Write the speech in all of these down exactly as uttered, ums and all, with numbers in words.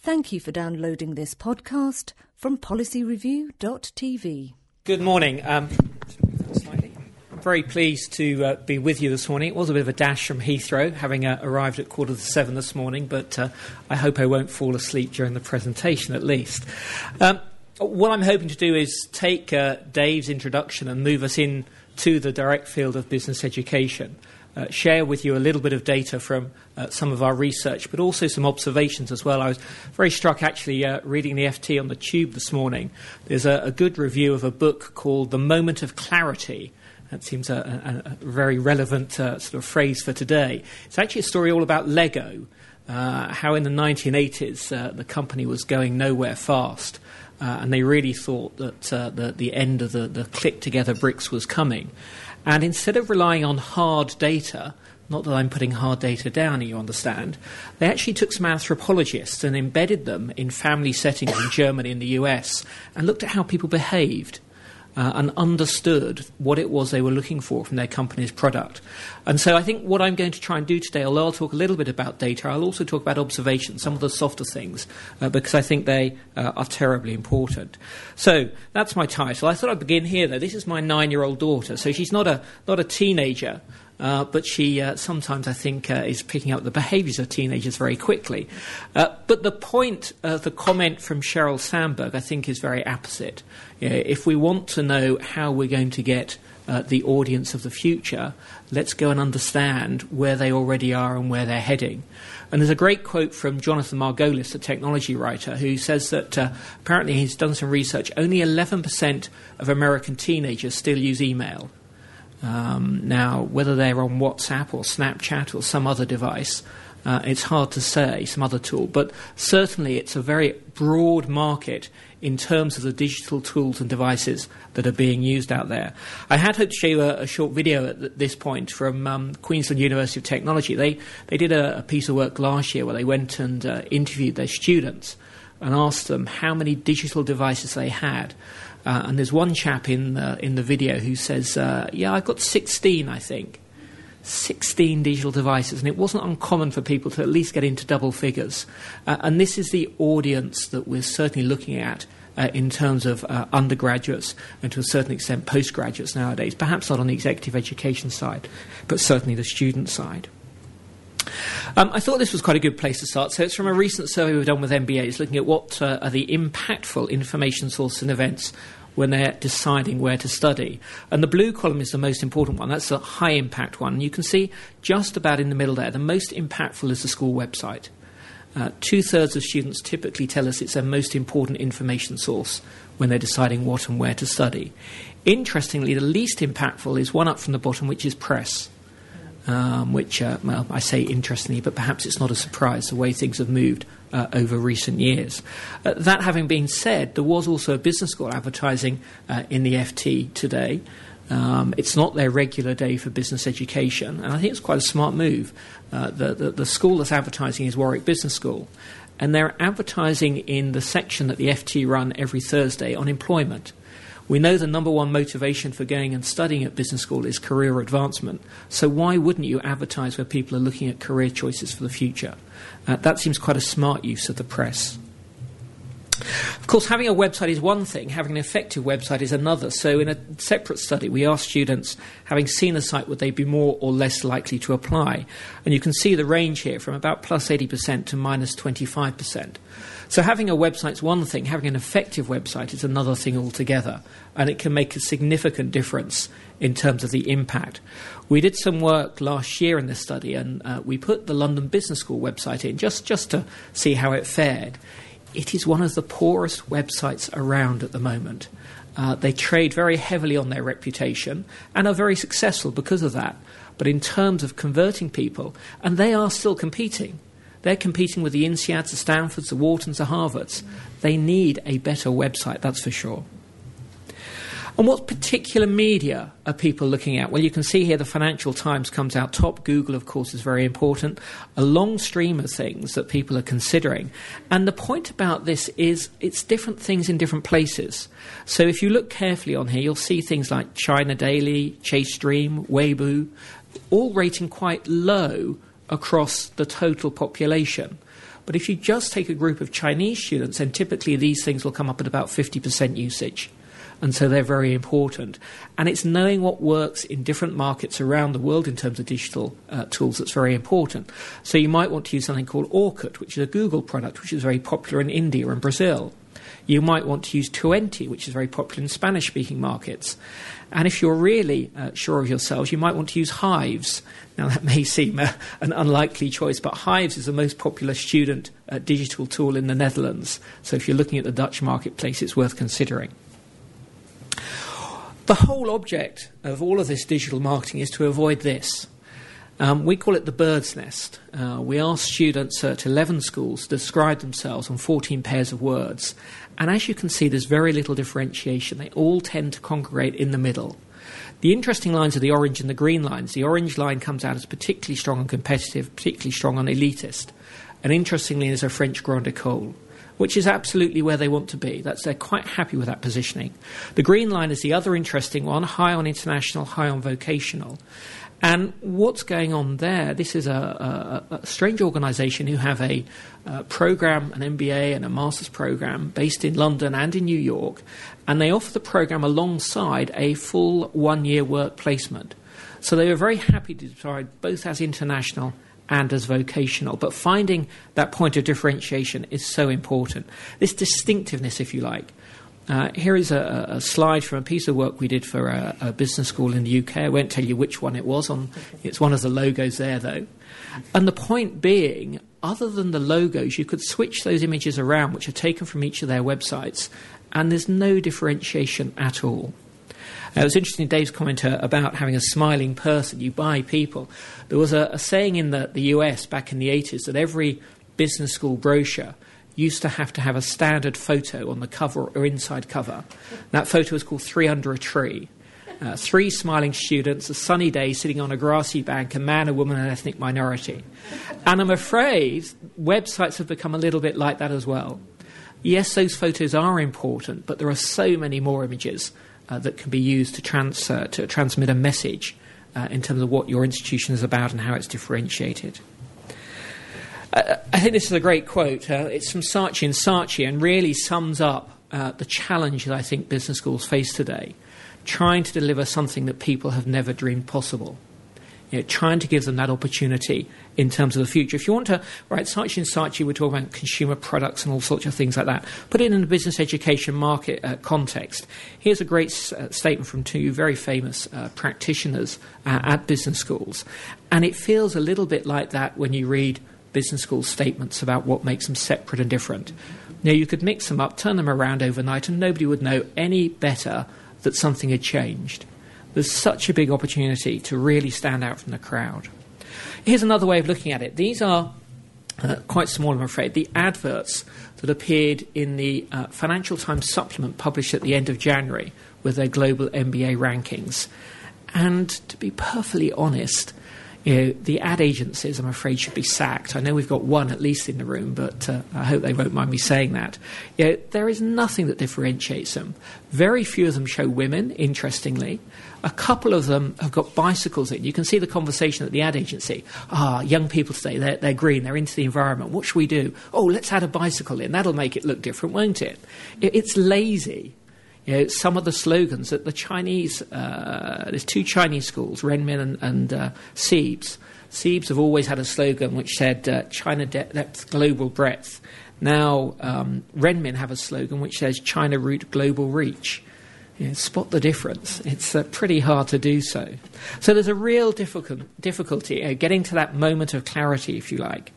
Thank you for downloading this podcast from policy review dot t v. Good morning. Um, I'm very pleased to uh, be with you this morning. It was a bit of a dash from Heathrow, having uh, arrived at quarter to seven this morning, but uh, I hope I won't fall asleep during the presentation at least. Um, what I'm hoping to do is take uh, Dave's introduction and move us into the direct field of business education. Uh, share with you a little bit of data from uh, some of our research, but also some observations as well. I was very struck, actually, uh, reading the F T on the tube this morning. There's a, a good review of a book called The Moment of Clarity. That seems a, a, a very relevant uh, sort of phrase for today. It's actually a story all about Lego, uh, how in the nineteen eighties uh, the company was going nowhere fast, uh, and they really thought that uh, the, the end of the, the click-together bricks was coming. And instead of relying on hard data, not that I'm putting hard data down, you understand, they actually took some anthropologists and embedded them in family settings in Germany and the U S and looked at how people behaved uh, and understood what it was they were looking for from their company's product. And so I think what I'm going to try and do today, although I'll talk a little bit about data, I'll also talk about observations, some of the softer things, uh, because I think they uh, are terribly important. So that's my title. I thought I'd begin here, though. This is my nine-year-old daughter, so she's not a not a teenager, uh, but she uh, sometimes, I think, uh, is picking up the behaviours of teenagers very quickly. Uh, but the point of the comment from Sheryl Sandberg, I think, is very apposite. You know, if we want to know how we're going to get Uh, the audience of the future, let's go and understand where they already are and where they're heading. And there's a great quote from Jonathan Margolis, a technology writer, who says that uh, apparently he's done some research. Only eleven percent of American teenagers still use email. Um, now, whether they're on WhatsApp or Snapchat or some other device, uh, it's hard to say, some other tool. But certainly it's a very broad market in terms of the digital tools and devices that are being used out there. I had hoped to show you a, a short video at th- this point from um, Queensland University of Technology. They they did a, a piece of work last year where they went and uh, interviewed their students and asked them how many digital devices they had. Uh, and there's one chap in, uh, in the video who says, uh, yeah, I've got sixteen, I think. sixteen digital devices, and it wasn't uncommon for people to at least get into double figures. Uh, and this is the audience that we're certainly looking at uh, in terms of uh, undergraduates and to a certain extent postgraduates nowadays, perhaps not on the executive education side, but certainly the student side. Um, I thought this was quite a good place to start. So it's from a recent survey we've done with M B As looking at what uh, are the impactful information sources and events when they're deciding where to study. And the blue column is the most important one. That's a high-impact one. And you can see just about in the middle there, the most impactful is the school website. Uh, two-thirds of students typically tell us it's their most important information source when they're deciding what and where to study. Interestingly, the least impactful is one up from the bottom, which is press. Um, which, uh, well, I say interestingly, but perhaps it's not a surprise the way things have moved uh, over recent years. Uh, that having been said, there was also a business school advertising uh, in the F T today. Um, it's not their regular day for business education, and I think it's quite a smart move. Uh, the, the, the school that's advertising is Warwick Business School, and they're advertising in the section that the F T run every Thursday on employment. We know the number one motivation for going and studying at business school is career advancement. So why wouldn't you advertise where people are looking at career choices for the future? Uh, that seems quite a smart use of the press. Of course, having a website is one thing. Having an effective website is another. So in a separate study, we asked students, having seen a site, would they be more or less likely to apply? And you can see the range here from about plus eighty percent to minus twenty-five percent. So having a website is one thing, having an effective website is another thing altogether, and it can make a significant difference in terms of the impact. We did some work last year in this study, and uh, we put the London Business School website in just, just to see how it fared. It is one of the poorest websites around at the moment. Uh, they trade very heavily on their reputation and are very successful because of that. But in terms of converting people, and they are still competing, they're competing with the INSEADs, the Stanfords, the Whartons, the Harvards. They need a better website, that's for sure. And what particular media are people looking at? Well, you can see here the Financial Times comes out top. Google, of course, is very important. A long stream of things that people are considering. And the point about this is it's different things in different places. So if you look carefully on here, you'll see things like China Daily, Chase Stream, Weibo, all rating quite low across the total population. But if you just take a group of Chinese students, then typically these things will come up at about fifty percent usage. And so they're very important. And it's knowing what works in different markets around the world in terms of digital uh, tools that's very important. So you might want to use something called Orkut, which is a Google product, which is very popular in India and Brazil. You might want to use Tuenti, which is very popular in Spanish-speaking markets. And if you're really uh, sure of yourselves, you might want to use Hives. Now, that may seem uh, an unlikely choice, but Hives is the most popular student uh, digital tool in the Netherlands. So if you're looking at the Dutch marketplace, it's worth considering. The whole object of all of this digital marketing is to avoid this. Um, we call it the bird's nest. Uh, we ask students at eleven schools to describe themselves on fourteen pairs of words. And as you can see, there's very little differentiation. They all tend to congregate in the middle. The interesting lines are the orange and the green lines. The orange line comes out as particularly strong and competitive, particularly strong and elitist. And interestingly, there's a French Grande École, which is absolutely where they want to be. That's, they're quite happy with that positioning. The green line is the other interesting one, high on international, high on vocational. And what's going on there, this is a, a, a strange organisation who have a, a programme, an M B A and a master's programme based in London and in New York, and they offer the programme alongside a full one-year work placement. So they were very happy to decide both as international and as vocational, but finding that point of differentiation is so important. This distinctiveness, if you like. Uh, here is a, a slide from a piece of work we did for a, a business school in the U K. I won't tell you which one it was. On, it's one of the logos there, though. And the point being, other than the logos, you could switch those images around, which are taken from each of their websites, and there's no differentiation at all. Uh, it was interesting, Dave's comment uh, about having a smiling person. You buy people. There was a, a saying in the, the U S back in the eighties that every business school brochure used to have to have a standard photo on the cover or inside cover. That photo was called Three Under a Tree. Uh, three smiling students, a sunny day, sitting on a grassy bank, a man, a woman, and an ethnic minority. And I'm afraid websites have become a little bit like that as well. Yes, those photos are important, but there are so many more images uh, that can be used to, trans- uh, to transmit a message uh, in terms of what your institution is about and how it's differentiated. Uh, I think this is a great quote. Uh, it's from Saatchi and Saatchi and really sums up uh, the challenge that I think business schools face today, trying to deliver something that people have never dreamed possible. You know, trying to give them that opportunity in terms of the future. If you want to, right, Saatchi and Saatchi, we're talking about consumer products and all sorts of things like that. Put it in a business education market uh, context. Here's a great uh, statement from two very famous uh, practitioners uh, at business schools. And it feels a little bit like that when you read business school statements about what makes them separate and different. Now, you could mix them up, turn them around overnight, and nobody would know any better that something had changed. There's such a big opportunity to really stand out from the crowd. Here's another way of looking at it. These are uh, quite small, I'm afraid, the adverts that appeared in the uh, Financial Times supplement published at the end of January with their global M B A rankings. And to be perfectly honest, you know, the ad agencies, I'm afraid, should be sacked. I know we've got one at least in the room, but uh, I hope they won't mind me saying that. You know, there is nothing that differentiates them. Very few of them show women, interestingly. A couple of them have got bicycles in. You can see the conversation at the ad agency. Ah, young people today, they're, they're green, they're into the environment. What should we do? Oh, let's add a bicycle in. That'll make it look different, won't it? it it's lazy. You know, some of the slogans that the Chinese, uh, there's two Chinese schools, Renmin and, and uh, Siebes. Siebes have always had a slogan which said uh, China de- depth, global breadth. Now, um, Renmin have a slogan which says China root, global reach. You know, spot the difference. It's uh, pretty hard to do so. So there's a real difficult, difficulty uh, getting to that moment of clarity, if you like.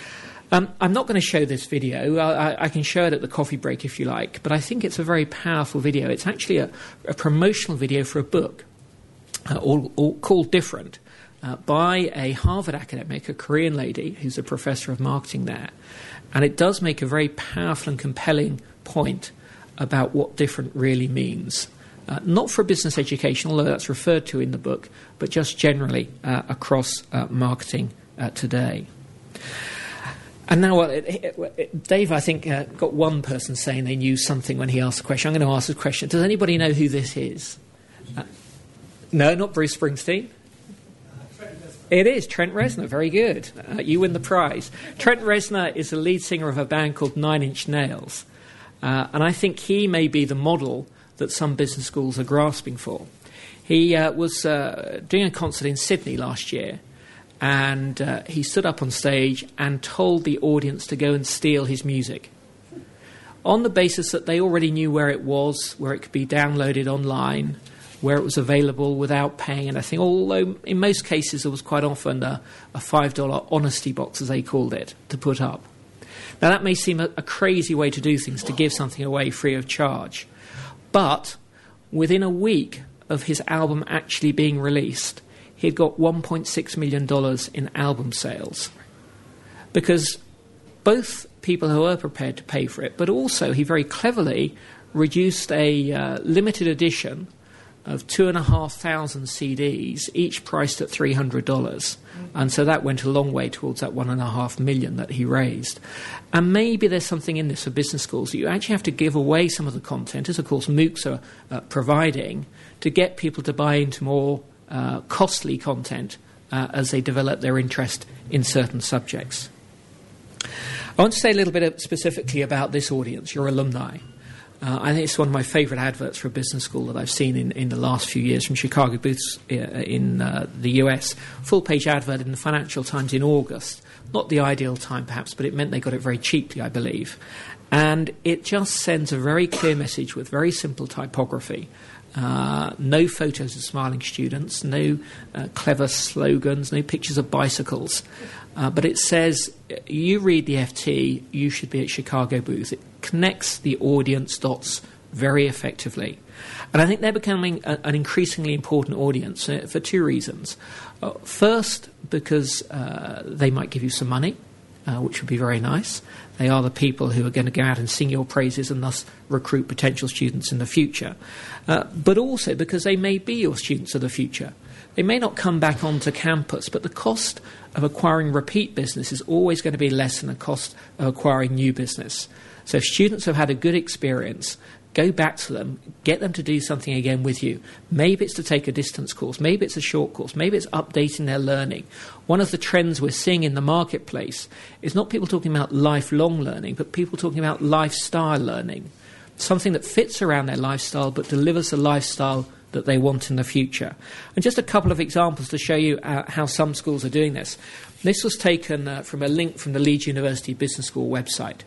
Um, I'm not going to show this video. I, I can show it at the coffee break if you like, but I think it's a very powerful video. It's actually a, a promotional video for a book uh, all, all called Different uh, by a Harvard academic, a Korean lady who's a professor of marketing there. And it does make a very powerful and compelling point about what different really means. Uh, not for business education, although that's referred to in the book, but just generally uh, across uh, marketing uh, today. And now, well, it, it, it, Dave, I think, uh, got one person saying they knew something when he asked a question. I'm going to ask a question. Does anybody know who this is? Uh, no, not Bruce Springsteen. Uh, Freddie Mercury. It is Trent Reznor. Very good. Uh, you win the prize. Trent Reznor is the lead singer of a band called Nine Inch Nails. Uh, and I think he may be the model that some business schools are grasping for. He uh, was uh, doing a concert in Sydney last year, and uh, he stood up on stage and told the audience to go and steal his music, on the basis that they already knew where it was, where it could be downloaded online, where it was available without paying anything, although in most cases there was quite often a, a five dollar honesty box, as they called it, to put up. Now, that may seem a, a crazy way to do things, to give something away free of charge. But within a week of his album actually being released, he had got one point six million dollars in album sales. Because both people who were prepared to pay for it, but also he very cleverly reduced a uh, limited edition of two and a half thousand C Ds, each priced at three hundred dollars. And so that went a long way towards that one and a half million that he raised. And maybe there's something in this for business schools, that you actually have to give away some of the content, as of course MOOCs are uh, providing, to get people to buy into more uh, costly content uh, as they develop their interest in certain subjects. I want to say a little bit specifically about this audience, your alumni. Uh, I think it's one of my favourite adverts for a business school that I've seen in, in the last few years from Chicago Booths uh, in uh, the U S. Full-page advert in the Financial Times in August. Not the ideal time, perhaps, but it meant they got it very cheaply, I believe. And it just sends a very clear message with very simple typography. Uh, no photos of smiling students, no uh, clever slogans, no pictures of bicycles. Uh, but it says, you read the F T, you should be at Chicago Booth. It connects the audience dots very effectively. And I think they're becoming a, an increasingly important audience uh, for two reasons. Uh, first, because uh, they might give you some money, uh, which would be very nice. They are the people who are going to go out and sing your praises and thus recruit potential students in the future. Uh, but also because they may be your students of the future. They may not come back onto campus, but the cost of acquiring repeat business is always going to be less than the cost of acquiring new business. So if students have had a good experience, go back to them, get them to do something again with you. Maybe it's to take a distance course, maybe it's a short course, maybe it's updating their learning. One of the trends we're seeing in the marketplace is not people talking about lifelong learning, but people talking about lifestyle learning, something that fits around their lifestyle but delivers the lifestyle that they want in the future. And just a couple of examples to show you uh, how some schools are doing this. This was taken uh, from a link from the Leeds University Business School website.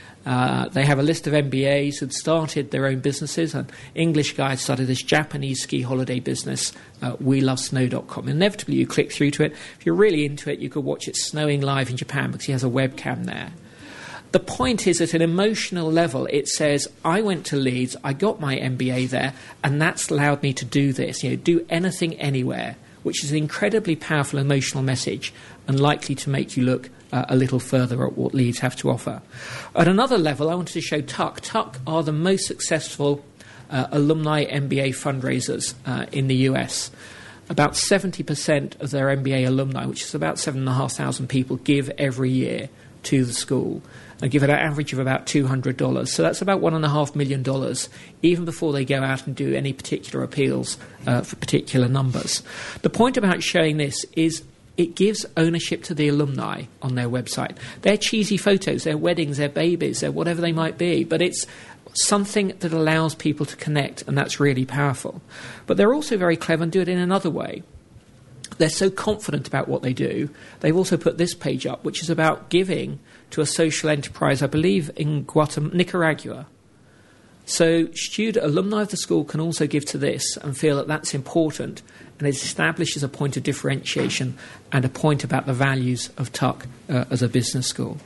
Uh, they have a list of M B As who'd started their own businesses. An English guy had started this Japanese ski holiday business, uh, we love snow dot com. Inevitably, you click through to it. If you're really into it, you could watch it snowing live in Japan because he has a webcam there. The point is, at an emotional level, it says, I went to Leeds, I got my M B A there, and that's allowed me to do this, you know, do anything anywhere, which is an incredibly powerful emotional message and likely to make you look uh, a little further at what Leeds have to offer. At another level, I wanted to show Tuck. Tuck are the most successful uh, alumni M B A fundraisers uh, in the U S. About seventy percent of their M B A alumni, which is about seven thousand five hundred people, give every year to the school, and give it an average of about two hundred dollars. So that's about one point five million dollars, even before they go out and do any particular appeals uh, for particular numbers. The point about showing this is it gives ownership to the alumni on their website. Their cheesy photos, their weddings, their babies, their whatever they might be, but it's something that allows people to connect, and that's really powerful. But they're also very clever and do it in another way. They're so confident about what they do, they've also put this page up, which is about giving to a social enterprise, I believe, in Guatemala, Nicaragua. So student alumni of the school can also give to this and feel that that's important, and it establishes a point of differentiation and a point about the values of Tuck uh, as a business school.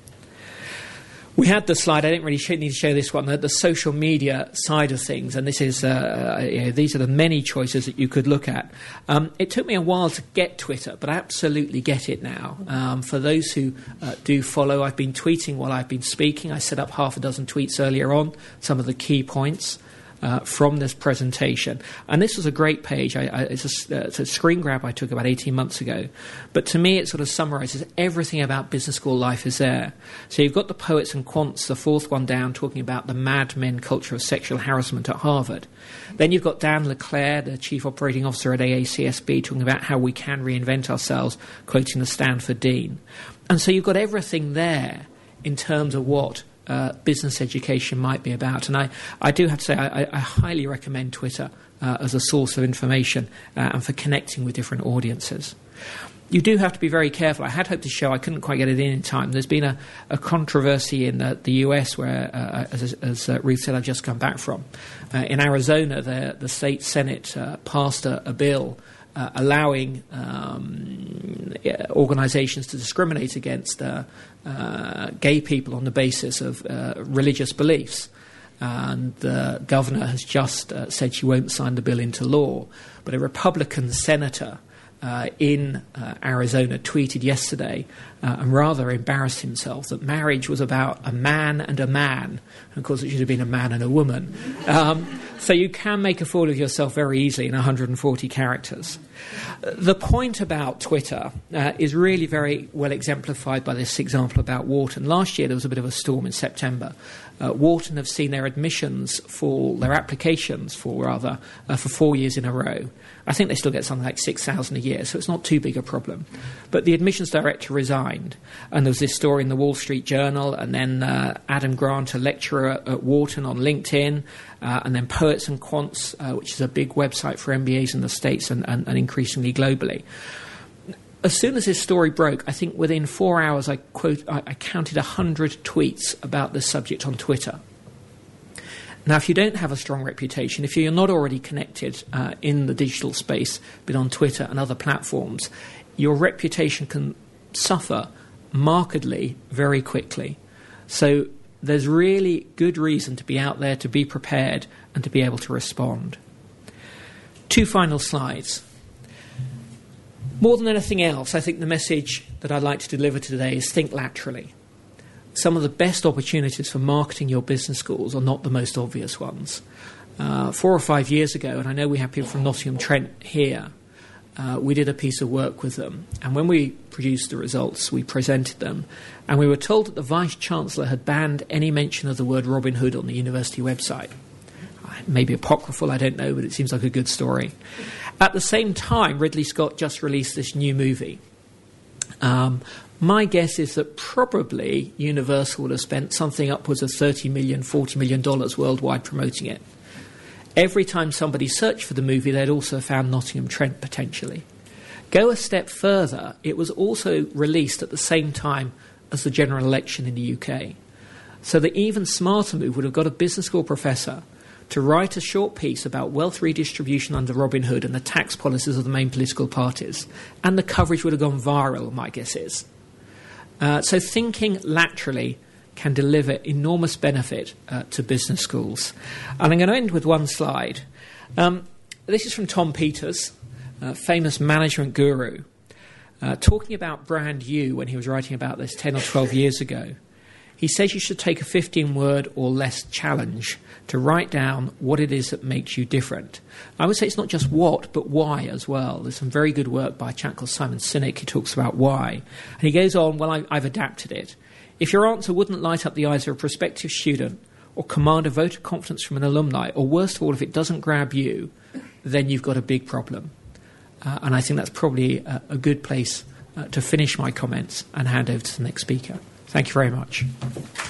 We had the slide, I didn't really need to show this one, the, the social media side of things, and this is uh, you know, these are the many choices that you could look at. Um, it took me a while to get Twitter, but I absolutely get it now. Um, for those who uh, do follow, I've been tweeting while I've been speaking. I set up half a dozen tweets earlier on, some of the key points. uh, from this presentation. And this was a great page. I, I, it's, a, uh, it's a screen grab I took about eighteen months ago. But to me, it sort of summarizes everything about business school life is there. So you've got the poets and quants, the fourth one down, talking about the Mad Men culture of sexual harassment at Harvard. Then you've got Dan Leclerc, the chief operating officer at A A C S B, talking about how we can reinvent ourselves, quoting the Stanford dean. And so you've got everything there in terms of what uh, business education might be about. And I, I do have to say, I, I highly recommend Twitter uh, as a source of information uh, and for connecting with different audiences. You do have to be very careful. I had hoped to show, I couldn't quite get it in in time. There's been a, a controversy in the, the U S where, uh, as, as uh, Ruth said, I've just come back from. Uh, in Arizona, the, the state Senate uh, passed a, a bill uh, allowing um, yeah, organizations to discriminate against uh, uh, gay people on the basis of uh, religious beliefs. And the governor has just uh, said she won't sign the bill into law. But a Republican senator Uh, in uh, Arizona tweeted yesterday uh, and rather embarrassed himself that marriage was about a man and a man. And of course, it should have been a man and a woman. Um, so you can make a fool of yourself very easily in one hundred forty characters. Uh, the point about Twitter uh, is really very well exemplified by this example about Wharton. Last year, there was a bit of a storm in September. Uh, Wharton have seen their admissions fall, their applications fall, rather, uh, for four years in a row. I think they still get something like six thousand a year, so it's not too big a problem. But the admissions director resigned, and there was this story in the Wall Street Journal, and then uh, Adam Grant, a lecturer at, at Wharton, on LinkedIn, uh, and then Poets and Quants, uh, which is a big website for M B As in the States and, and, and increasingly globally. As soon as this story broke, I think within four hours I, quote, I, I counted one hundred tweets about this subject on Twitter. Now, if you don't have a strong reputation, if you're not already connected uh, in the digital space, but on Twitter and other platforms, your reputation can suffer markedly very quickly. So there's really good reason to be out there, to be prepared, and to be able to respond. Two final slides. More than anything else, I think the message that I'd like to deliver today is think laterally. Some of the best opportunities for marketing your business schools are not the most obvious ones. Uh, four or five years ago, and I know we have people from Nottingham Trent here, uh, we did a piece of work with them. And when we produced the results, we presented them. And we were told that the Vice-Chancellor had banned any mention of the word Robin Hood on the university website. Maybe apocryphal, I don't know, but it seems like a good story. At the same time, Ridley Scott just released this new movie. Um, my guess is that probably Universal would have spent something upwards of thirty million dollars, forty million dollars worldwide promoting it. Every time somebody searched for the movie, they'd also found Nottingham Trent potentially. Go a step further, it was also released at the same time as the general election in the U K. So the even smarter move would have got a business school professor to write a short piece about wealth redistribution under Robin Hood and the tax policies of the main political parties. And the coverage would have gone viral, my guess is. Uh, so thinking laterally can deliver enormous benefit uh, to business schools. And I'm going to end with one slide. Um, this is from Tom Peters, uh, famous management guru, uh, talking about Brand U when he was writing about this ten or twelve years ago. He says you should take a fifteen-word or less challenge to write down what it is that makes you different. I would say it's not just what, but why as well. There's some very good work by a chap called Simon Sinek who talks about why. And he goes on, well, I, I've adapted it. If your answer wouldn't light up the eyes of a prospective student or command a vote of confidence from an alumni, or worst of all, if it doesn't grab you, then you've got a big problem. Uh, and I think that's probably a, a good place uh, to finish my comments and hand over to the next speaker. Thank you very much.